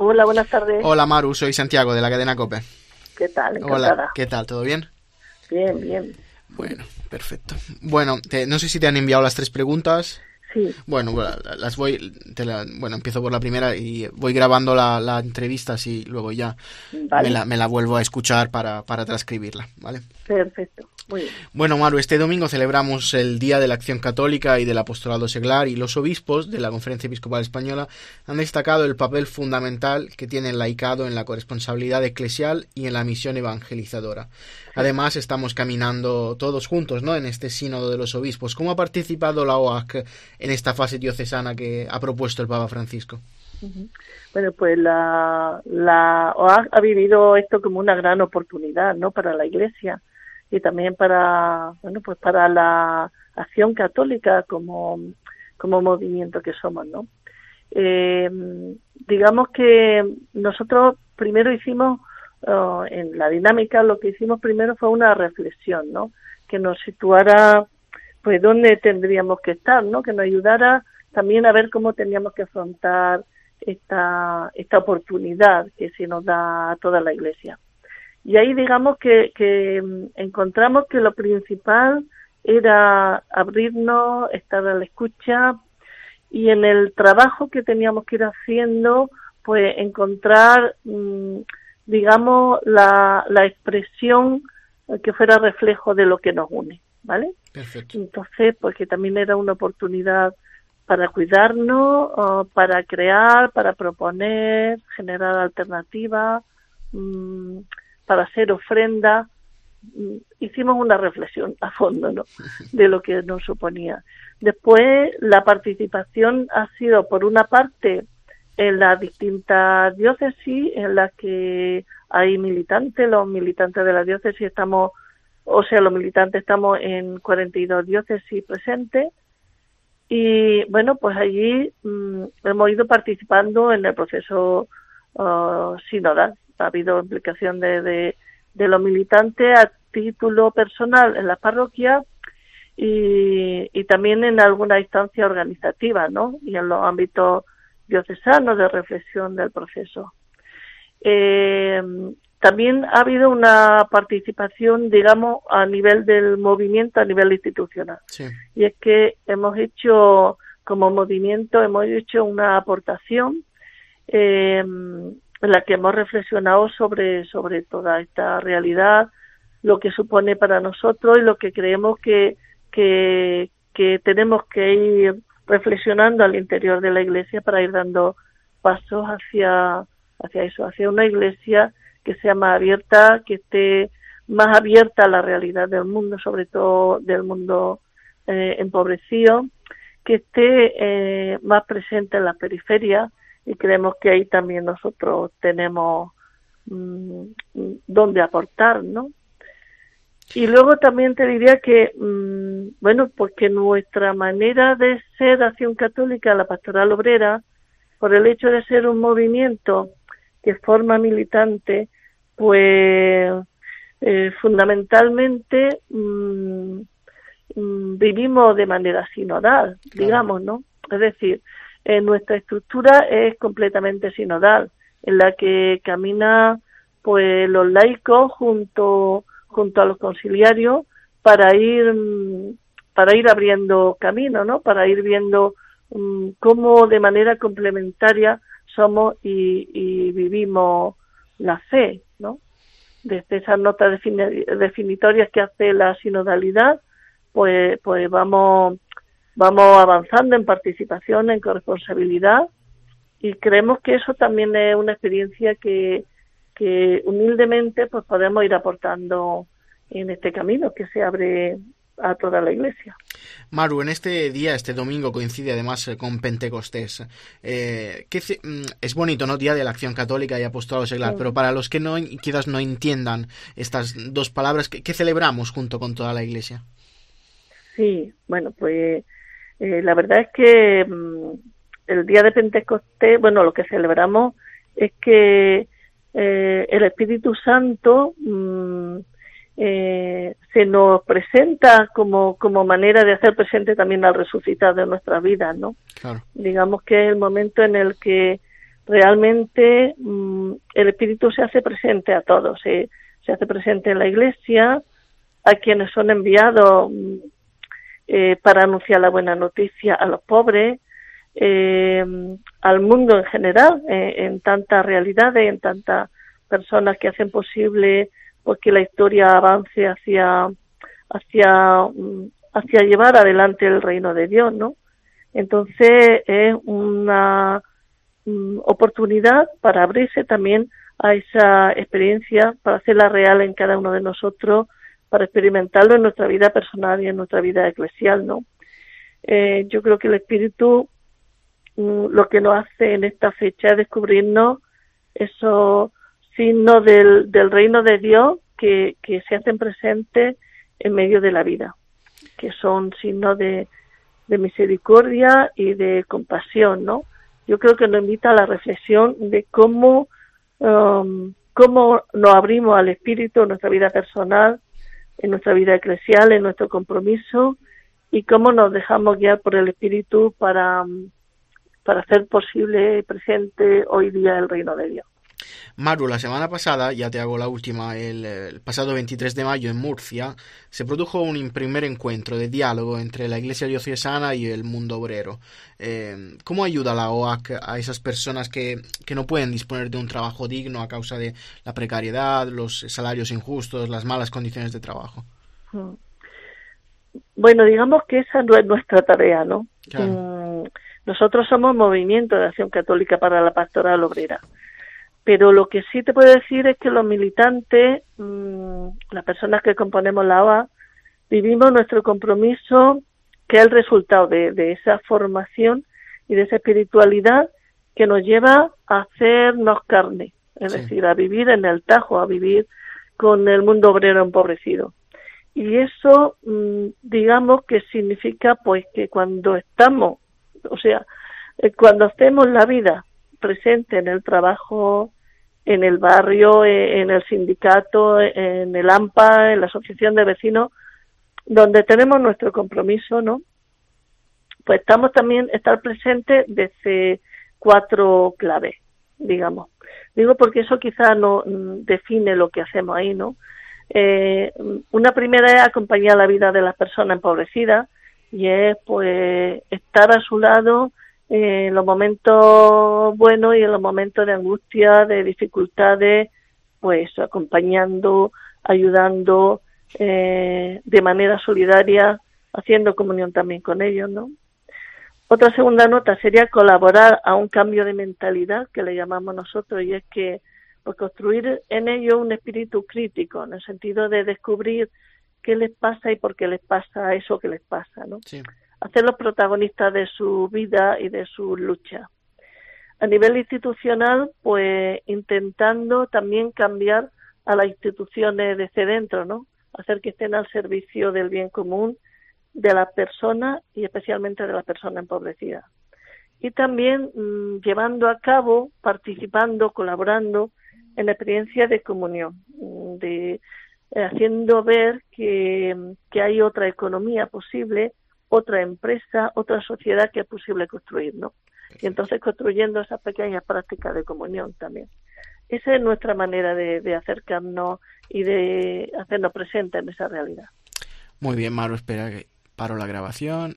Hola, buenas tardes. Hola Maru, soy Santiago de la cadena COPE. ¿Qué tal? Encantada. Hola, ¿qué tal? ¿Todo bien? Bien. Bueno, perfecto. Bueno, no sé si te han enviado las 3 preguntas. Sí. Bueno, empiezo por la primera y voy grabando la entrevista, así luego ya Vale. me la vuelvo a escuchar para transcribirla, ¿vale? Perfecto, muy bien. Bueno, Maru, este domingo celebramos el Día de la Acción Católica y del Apostolado Seglar, y los obispos de la Conferencia Episcopal Española han destacado el papel fundamental que tiene el laicado en la corresponsabilidad eclesial y en la misión evangelizadora. Además, estamos caminando todos juntos, ¿no?, en este sínodo de los obispos. ¿Cómo ha participado la OAC en esta fase diocesana que ha propuesto el Papa Francisco? Bueno, pues la OAC ha vivido esto como una gran oportunidad, ¿no?, para la Iglesia y también para la acción católica como movimiento que somos, ¿no? Digamos que nosotros primero hicimos, en la dinámica, lo que hicimos primero fue una reflexión, ¿no?, que nos situara pues dónde tendríamos que estar, ¿no?, que nos ayudara también a ver cómo teníamos que afrontar esta oportunidad que se nos da a toda la Iglesia. Y ahí digamos que encontramos que lo principal era abrirnos, estar a la escucha, y en el trabajo que teníamos que ir haciendo, pues encontrar, digamos, la expresión que fuera reflejo de lo que nos une, ¿vale? Perfecto. Entonces, porque también era una oportunidad para cuidarnos, para crear, para proponer, generar alternativas, para hacer ofrenda. Hicimos una reflexión a fondo, ¿no?, de lo que nos suponía. Después, la participación ha sido, por una parte, en las distintas diócesis en las que hay militantes. Los militantes de la diócesis estamos en 42 diócesis presentes. Y bueno, pues allí hemos ido participando en el proceso sinodal. Ha habido implicación de los militantes a título personal en las parroquias y también en alguna instancia organizativa, ¿no?, y en los ámbitos diocesanos de reflexión del proceso. También ha habido una participación, digamos, a nivel del movimiento, a nivel institucional. Sí. Y es que como movimiento, hemos hecho una aportación en la que hemos reflexionado sobre toda esta realidad, lo que supone para nosotros y lo que creemos que tenemos que ir reflexionando al interior de la Iglesia para ir dando pasos hacia eso, hacia una Iglesia que sea más abierta, que esté más abierta a la realidad del mundo, sobre todo del mundo empobrecido, que esté más presente en las periferias, y creemos que ahí también nosotros tenemos donde aportar, ¿no? Y luego también te diría que, porque nuestra manera de ser Acción Católica, la Pastoral Obrera, por el hecho de ser un movimiento que forma militante, pues fundamentalmente vivimos de manera sinodal, digamos, ¿no? Es decir, nuestra estructura es completamente sinodal, en la que camina pues los laicos junto a los conciliarios para ir abriendo camino, ¿no?, para ir viendo cómo de manera complementaria somos y vivimos la fe, ¿no? Desde esas notas definitorias que hace la sinodalidad, pues vamos avanzando en participación, en corresponsabilidad, y creemos que eso también es una experiencia que humildemente pues podemos ir aportando en este camino que se abre a toda la Iglesia. Maru, en este día, este domingo, coincide además con Pentecostés. Es bonito, ¿no?, Día de la Acción Católica y Apostolado Seglar, pero para los que quizás no entiendan estas dos palabras, ¿qué celebramos junto con toda la Iglesia? Sí, bueno, pues la verdad es que el día de Pentecostés, bueno, lo que celebramos es que el Espíritu Santo se nos presenta como manera de hacer presente también al resucitado de nuestras vidas, ¿no? Claro. Digamos que es el momento en el que realmente el Espíritu se hace presente a todos, se hace presente en la Iglesia, a quienes son enviados para anunciar la buena noticia a los pobres, al mundo en general, en tantas realidades, en tantas personas que hacen posible pues que la historia avance hacia llevar adelante el reino de Dios, ¿no? Entonces es una oportunidad para abrirse también a esa experiencia, para hacerla real en cada uno de nosotros, para experimentarlo en nuestra vida personal y en nuestra vida eclesial, ¿no? Yo creo que el Espíritu lo que nos hace en esta fecha es descubrirnos esos signos del reino de Dios que se hacen presentes en medio de la vida, que son signos de misericordia y de compasión, ¿no? Yo creo que nos invita a la reflexión de cómo nos abrimos al Espíritu en nuestra vida personal, en nuestra vida eclesial, en nuestro compromiso, y cómo nos dejamos guiar por el Espíritu para hacer posible y presente hoy día el reino de Dios. Maru, la semana pasada, ya te hago la última, el pasado 23 de mayo en Murcia, se produjo un primer encuentro de diálogo entre la Iglesia diocesana y el mundo obrero. ¿Cómo ayuda la OAC a esas personas que no pueden disponer de un trabajo digno a causa de la precariedad, los salarios injustos, las malas condiciones de trabajo? Bueno, digamos que esa no es nuestra tarea, ¿no? Claro. Nosotros somos Movimiento de Acción Católica para la Pastoral Obrera. Pero lo que sí te puedo decir es que los militantes, las personas que componemos la OAC, vivimos nuestro compromiso, que es el resultado de esa formación y de esa espiritualidad que nos lleva a hacernos carne, es decir, a vivir en el Tajo, a vivir con el mundo obrero empobrecido. Y eso, digamos que significa pues que cuando estamos, cuando hacemos la vida presente en el trabajo, en el barrio, en el sindicato, en el AMPA, en la asociación de vecinos, donde tenemos nuestro compromiso, ¿no? Pues estamos también estar presentes desde 4 claves, digamos. Digo porque eso quizás no define lo que hacemos ahí, ¿no? Una primera es acompañar la vida de las personas empobrecidas y es pues estar a su lado en los momentos buenos y en los momentos de angustia, de dificultades, pues acompañando, ayudando de manera solidaria, haciendo comunión también con ellos, ¿no? Otra segunda nota sería colaborar a un cambio de mentalidad, que le llamamos nosotros, y es que pues, construir en ellos un espíritu crítico, en el sentido de descubrir qué les pasa y por qué les pasa eso que les pasa, ¿no? Sí. Hacerlos protagonistas de su vida y de su lucha. A nivel institucional, pues intentando también cambiar a las instituciones desde dentro, ¿no? Hacer que estén al servicio del bien común de las personas y especialmente de las personas empobrecidas. Y también llevando a cabo, participando, colaborando en experiencias de comunión, haciendo ver que hay otra economía posible, otra empresa, otra sociedad que es posible construir, ¿no? Y entonces construyendo esas pequeñas prácticas de comunión también. Esa es nuestra manera de acercarnos y de hacernos presentes en esa realidad. Muy bien, Maru, espera que paro la grabación.